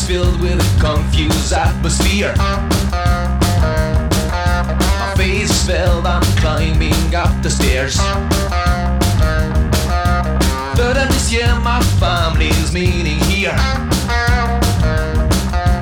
filled with a confused atmosphere. My face is filled, I'm climbing up the stairs. But this year my family's meeting here.